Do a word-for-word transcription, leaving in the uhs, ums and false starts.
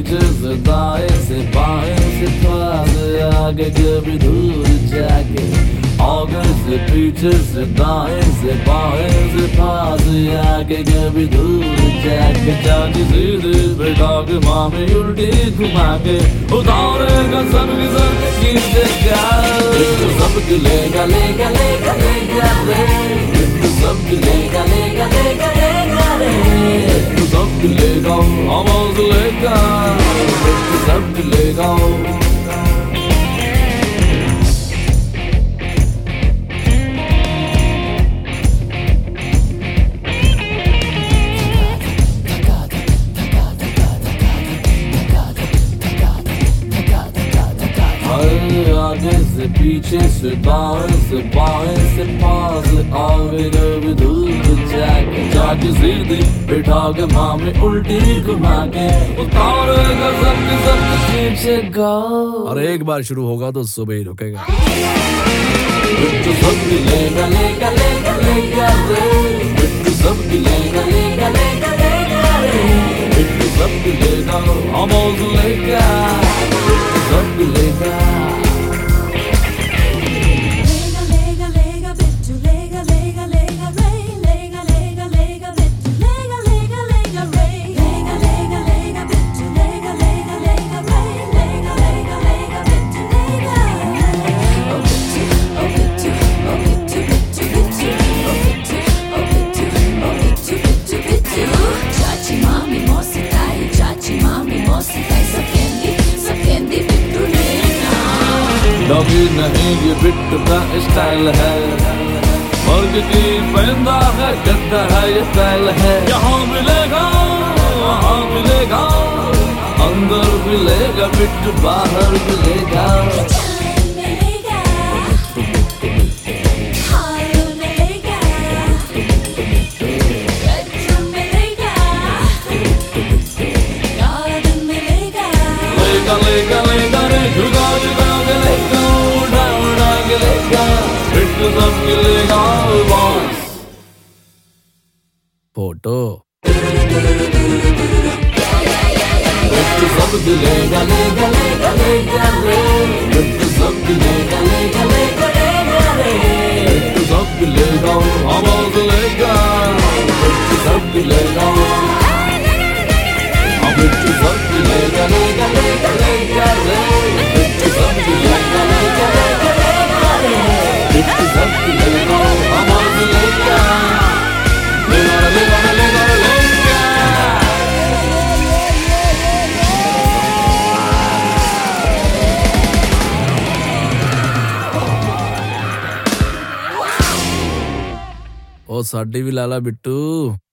पीछे से दाएं से बाएं से पास आगे कभी दूर जाके आगे से पीछे से दाएं से बाएं से पास आगे कभी दूर जाके जाके सीधे बैठा के मामे उल्टी घुमा के उतारेगा सबकी सबकी जगह सबकी लेगा लेगा लेगा लेगा रे सबकी लेगा लेगा लेगा लेगा रे सबकी लेगा आवाज लेगा सबकी लेगा आगे से पीछे से दाएं से बाएं से पास आगे कभी दूर जाके जाके सीधी बैठा के मामे उल्टी घुमा के उतारेगा सबके सबके पीछे गा। और एक बार शुरू होगा तो सुबह ही रुकेगा। बिट्टू सबकी लेगा लेगा लेगा लेगा रे बिट्टू सबकी लेगा लेगा लेगा लेगा रे बिट्टू सबकी लेगा आवाज लेगा बिट्टू सबकी लेगा डॉगी नहीं ये बिट्टू का स्टाइल है वर्ग की पैदा है गद्दा है ये स्टाइल है यहाँ मिलेगा वहाँ मिलेगा अंदर मिलेगा बिट्टू बाहर मिलेगा लेगा लेगा लेगा रे झुका झुका के लेगा उड़ा उड़ा के लेगा बिट्टू सबकी लेगा बॉस फोटो बिट्टू सबकी लेगा लेगा लेगा लेगा रे बिट्टू सबकी लेगा लेगा लेगा लेगा रे बिट्टू सबकी लेगा आवाज लेगा बिट्टू सबकी लेगा बिट्टू सबकी लेगा लेगा लेगा लेगा रे बिट्टू सबकी लेगा लेगा लेगा लेगा रे बिट्टू सबकी लेगा आवाज लेगा लेगा लेगा लेगा लेगा। ओ साडी भी लाला बिट्टू।